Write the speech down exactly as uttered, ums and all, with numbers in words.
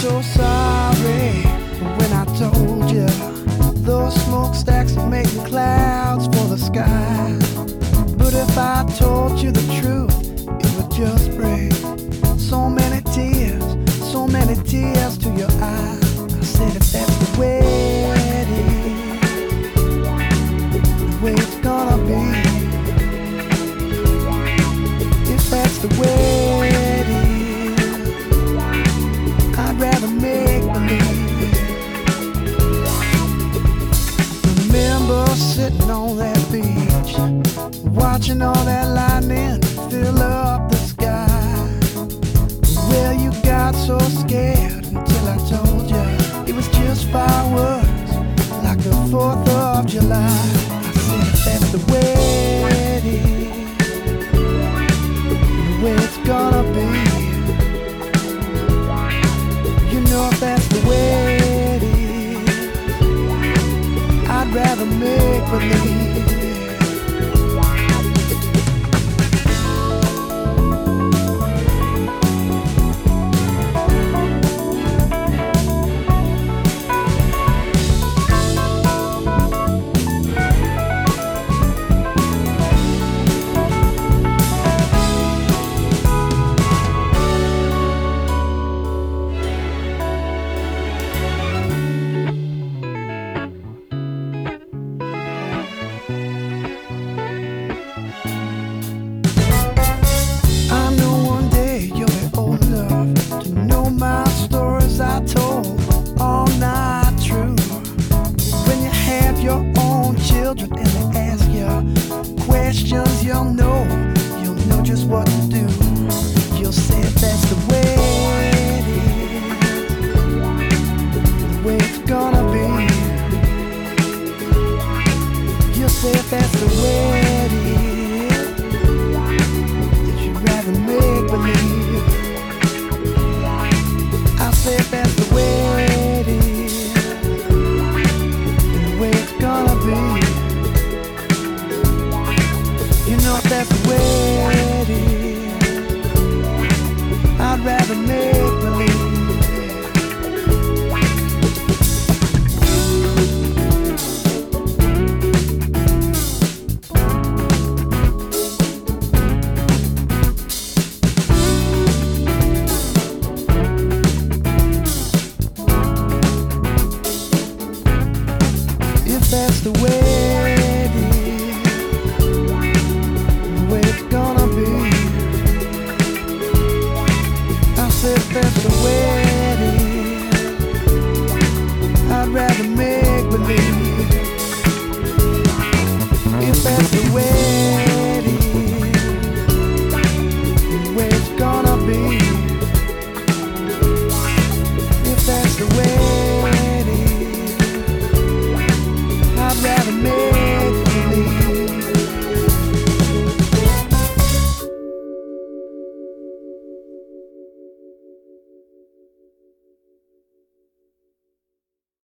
so sorry when I told you those smokestacks are making clouds for the sky. But if I told you the truth, it would just bring so many tears, so many tears to your eyes. I said if that's the way it is, the way it's gonna be, if that's the way it is, I'd rather make believe. Remember sitting on that beach, watching all that lightning fill up the sky. Well, you got so scared until I told you it was just fireworks, like the fourth of July. I said if that's the way it is, the way it's gonna be, you know if that's the way it is, I'd rather make believe. Children and they ask you questions, you'll know, you'll know just what to do. You'll say if that's the way it is, the way it's gonna be. You'll say if that's the way it is, that you'd rather make believe. I'll say if that's the way it is, the way it's gonna be. You know if that's the way it is, I'd rather make believe. If that's the way it is, the way it's gonna be, I said if that's the way it is, I'd rather make believe. If that's the way it is, the way it's gonna be, if that's the way it is, I'd rather make